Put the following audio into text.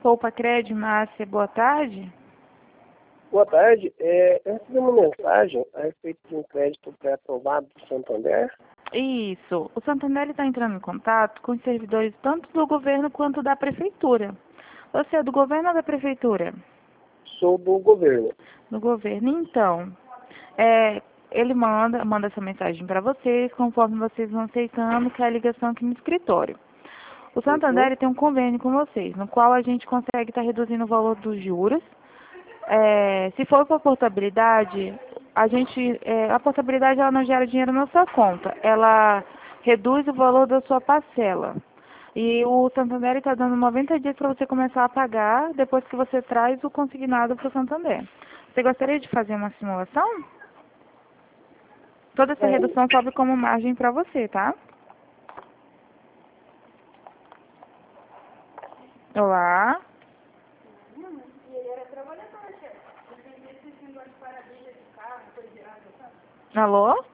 Poupa Crédito, Márcia, boa tarde. Boa tarde. Eu recebi uma mensagem a respeito de um crédito pré-aprovado do Santander. Isso. O Santander está entrando em contato com os servidores tanto do governo quanto da prefeitura. Você é do governo ou da prefeitura? Sou do governo. Do governo. Então, ele manda essa mensagem para vocês, conforme vocês vão aceitando, que é a ligação aqui no escritório. O Santander Uhum. tem um convênio com vocês, no qual a gente consegue estar reduzindo o valor dos juros. Se for por portabilidade, a portabilidade ela não gera dinheiro na sua conta, ela reduz o valor da sua parcela. E o Santander está dando 90 dias para você começar a pagar depois que você traz o consignado para o Santander. Você gostaria de fazer uma simulação? Toda essa redução sobe como margem para você, tá? Olá? Alô?